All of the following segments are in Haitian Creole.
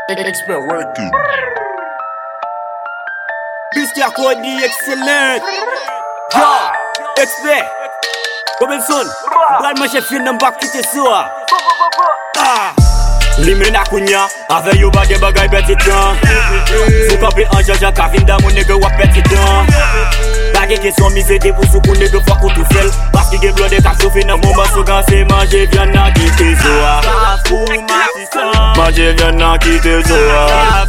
Expert working. Bistia Cody excellent. Ja, expert. Robinson, bral man chef yon nan bak kite soa. Li men akunya, ave yo bagay bagay beti tan. Sou kampe an jaja kavin da moun nege wap beti tan. Bagay kesyon mize de pou sou kou nege fwa kou tou fel. Paski gen blode ka sofe nan moun baso gan se manje vyan nan kite zoa. Manje vyan nan kite zoa.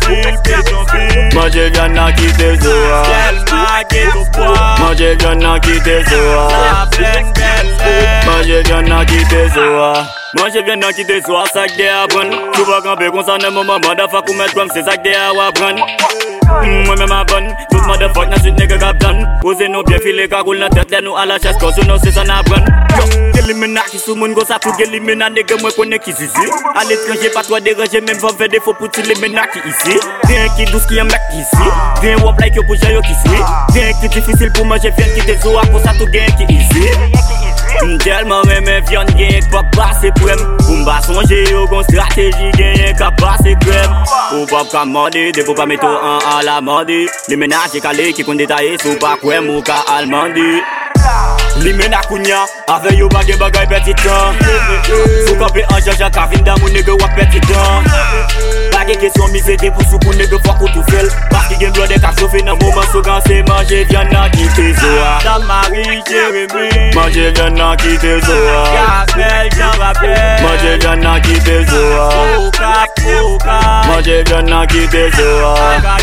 Manje vyan nan kite zoa. Manje vyan nan kite zoa. Manje vyan nan kite zoa. Manje vyan nan kite zoa sak de a bran. Tu va kampe kon sa nan moun motherfuck ou met gram se sak de a wabran. Mwen men ma bon, tout motherfuck nan suite nege kaptan. Pose nou bien file kagoul nan tête le nou a la chaise cause nou se san apran. Geli mena ki sou moun go sa tout geli mena nege mwen konen ki zizi. A l'étranger pas toi déranger même va faire défaut pour tous les mena ki ici. Rien qui douce qui en mec ici. Rien wap like yo pour jayo qui suit. Rien qui difficile pour manger viande qui te zo a cause ça tout gain qui ici. Tellement même viande gain pas passer prem. Pour m'ba songer yo gon stratégie gain ka passer crème. Ou pas commander de pour pas mettre en la mande. Les ménages calés qui comptent détailler sous pas quoi mou ka almandi. Li men akunya, ave yo bagay bagay beti tan. Sou kampe an jaja kavin da moun nege wap beti tan. Bagay kesyon mize de pou sou kou nege fwa kou tou fel. Paski gen blode ka sofe nan mouman sou gan se manje vyan nan kite zoa. Damari Jeremy, manje vyan nan kite zoa. Gafel Jean Rappel, manje vyan nan kite zoa. Manje vyan nan kite zoa.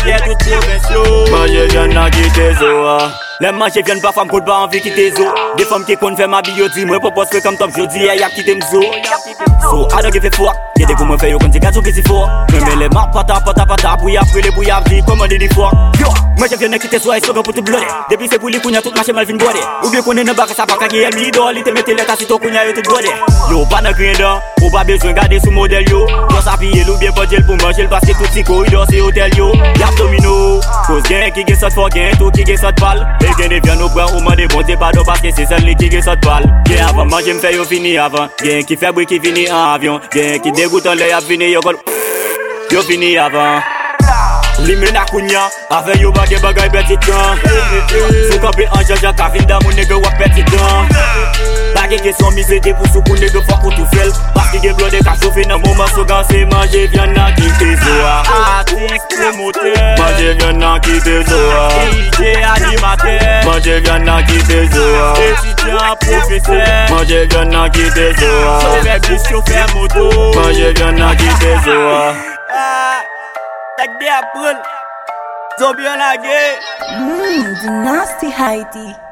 Manje vyan nan kite zoa. Les manger viennent pas femme could pas envie quitter zo. Des femmes qui comptent faire ma bio dit moi propose que comme top jodi y a quitter m'zo. So I don't give a fuck. Y'a des coups moi fait yo quand t'es gâteau qui s'y faut. Mais les marques pata pour y après les bouillards dit comment des fois. Yo, moi je viens de quitter soit et so pour tout bloquer. Depuis c'est pour les counya toute marché mal vinn boire. Ou bien qu'on est ne barre ça pas qui est mi dol, il te mette les tasses to counya yo tout boire. Yo pas de grain dedans, ou pas besoin garder sous modèle yo. Toi ça piller ou bien pas gel pour manger parce que tout tico il dort c'est hôtel yo. Y'a domino, cause gain qui get sort for gain, tout qui get sort pal. Gen de viande au bras ou man de bon c'est pas d'eau parce que c'est celle qui get sort pal. Gen avant manger m'fait yo fini avant. Gen qui fait bruit qui fini en avion. Gen qui dégoûte en l'air fini yo fini avant. Li men akunya, ave yo bagay bagay beti tan. Sou kampe an jaja kavin da moun nege wap beti tan. Bagay kesyon mize de pou sou kou nege fwa kou tou fel. Paski gen blode ka sofe nan mouman sou gan se manje vyan nan kite zoa. Artiste promoteur, manje vyan nan kite zoa. DJ animateur, manje vyan nan kite zoa. Étudiant professeur, manje vyan nan kite zoa. Chauffeur bus, chauffeur moto, manje vyan nan kite zoa. Like they are pull, zombie on a gay. The nasty Heidi.